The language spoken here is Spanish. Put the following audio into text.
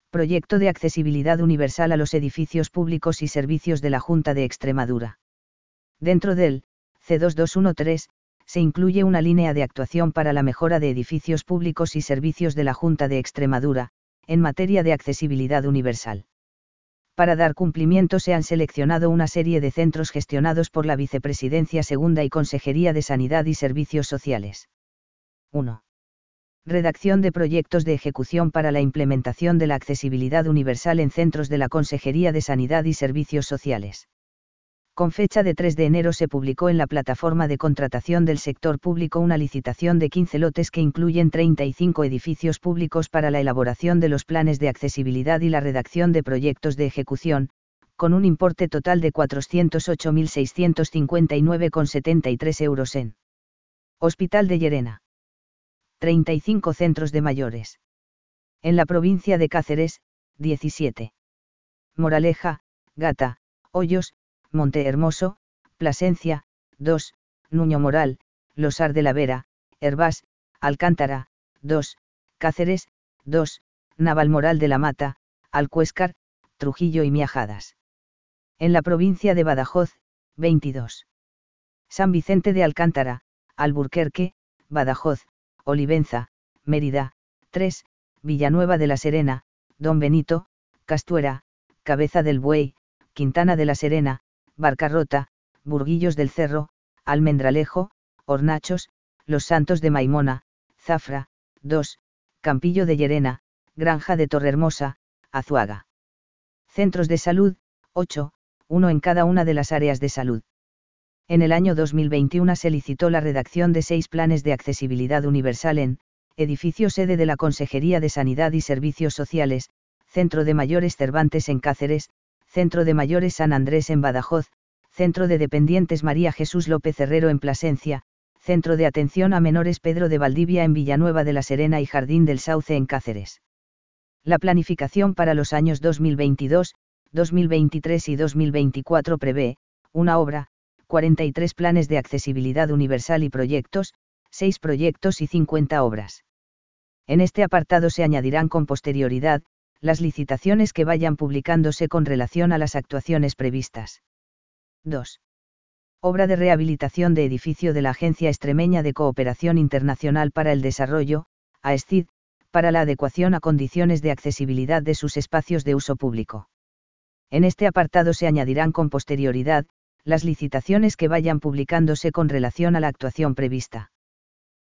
Proyecto de accesibilidad universal a los edificios públicos y servicios de la Junta de Extremadura. Dentro del C2213, se incluye una línea de actuación para la mejora de edificios públicos y servicios de la Junta de Extremadura, en materia de accesibilidad universal. Para dar cumplimiento se han seleccionado una serie de centros gestionados por la Vicepresidencia Segunda y Consejería de Sanidad y Servicios Sociales. 1. Redacción de proyectos de ejecución para la implementación de la accesibilidad universal en centros de la Consejería de Sanidad y Servicios Sociales. Con fecha de 3 de enero se publicó en la plataforma de contratación del sector público una licitación de 15 lotes que incluyen 35 edificios públicos para la elaboración de los planes de accesibilidad y la redacción de proyectos de ejecución, con un importe total de 408.659,73 euros en Hospital de Llerena. 35 centros de mayores. En la provincia de Cáceres, 17. Moraleja, Gata, Hoyos, Montehermoso, Plasencia, 2, Nuño Moral, Losar de la Vera, Hervás, Alcántara, 2, Cáceres, 2, Navalmoral de la Mata, Alcuéscar, Trujillo y Miajadas. En la provincia de Badajoz, 22. San Vicente de Alcántara, Alburquerque, Badajoz, Olivenza, Mérida, 3, Villanueva de la Serena, Don Benito, Castuera, Cabeza del Buey, Quintana de la Serena, Barcarrota, Burguillos del Cerro, Almendralejo, Hornachos, Los Santos de Maimona, Zafra, 2, Campillo de Llerena, Granja de Torrehermosa, Azuaga. Centros de salud, 8, uno en cada una de las áreas de salud. En el año 2021 se licitó la redacción de 6 planes de accesibilidad universal en edificio sede de la Consejería de Sanidad y Servicios Sociales, Centro de Mayores Cervantes en Cáceres, Centro de Mayores San Andrés en Badajoz, Centro de Dependientes María Jesús López Herrero en Plasencia, Centro de Atención a Menores Pedro de Valdivia en Villanueva de la Serena y Jardín del Sauce en Cáceres. La planificación para los años 2022, 2023 y 2024 prevé, una obra, 43 planes de accesibilidad universal y proyectos, 6 proyectos y 50 obras. En este apartado se añadirán con posterioridad, las licitaciones que vayan publicándose con relación a las actuaciones previstas. 2. Obra de rehabilitación de edificio de la Agencia Extremeña de Cooperación Internacional para el Desarrollo, AESCID, para la adecuación a condiciones de accesibilidad de sus espacios de uso público. En este apartado se añadirán con posterioridad, las licitaciones que vayan publicándose con relación a la actuación prevista.